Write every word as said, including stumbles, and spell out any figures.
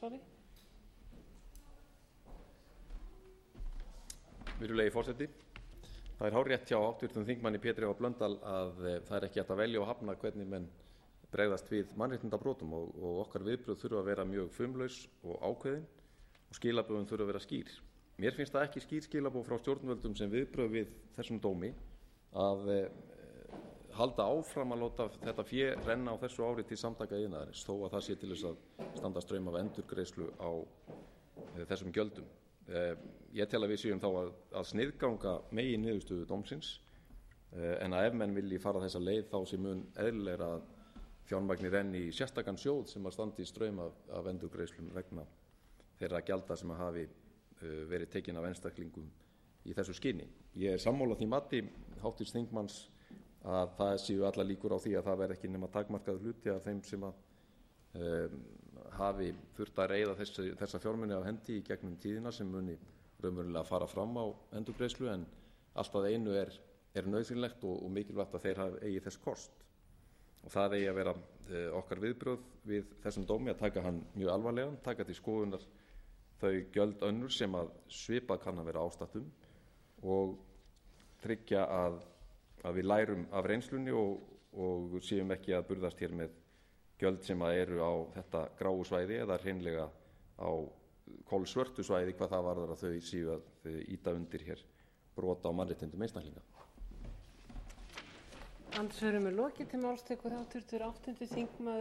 andsvari. Virðulegi forseti. Það er hárrétt hjá háttvirtum þingmanni Pétri H. Blöndal að það er ekki hægt að velja og hafna hvernig menn bregðast við mannréttindabrotum og, og okkar viðbrögð þurfa að vera mjög fumlaus og ákveðin og skilaboðin þurfa að vera skýr. Mér finnst það ekki skýr skilaboð frá stjórnvöldum sem viðbrögð við þessum dómi að e, halda áfram að láta þetta fé renna á þessu ári til samtaka iðnaðarins þó að það sé til þess að standa straum af endurgreiðslu á e, þessum gjöldum. E, ég tel að við séum þá að, að sniðganga megin niðurstöðu dómsins e, en að ef menn vilji fara þessa leið þá sé mun eðlilegra að fjármagni renni í sérstakan sjóð sem að standi í straum af, af endurgreiðslum vegna þeirra gjalda sem að hafi uh, verið tekin af einstaklingum í þessu skyni. Ég er sammála því mati háttvirts þingmanns að það séu allar líkur á því að það verði ekki nema takmarkaður hluti af þeim sem að um, hafi þurft að reiða þessi, þessa fjármuni af hendi í gegnum tíðina sem muni raunverulega fara fram á endurgreiðslu en alltaf einu er, er nauðsynlegt og, og mikilvægt að þeir hafi eigi þess kost. Og það eigi að vera uh, okkar viðbrögð við þessum dómi að taka hann mjög alvarlegan, taka til skoðunar þau gjöld önnur sem að svipað kann að vera ástættum og tryggja að, að við lærum af reynslunni og, og séum ekki að burðast hér með gjöld sem að eru á þetta gráu svæði eða hreinlega á kolsvörtu svæði hvað það varðar að þau séu að þau ýta undir hér brota á mannréttindum einstaklinga. Andsvörum er lokið. Til máls tekur háttvirtur áttundi þingmaður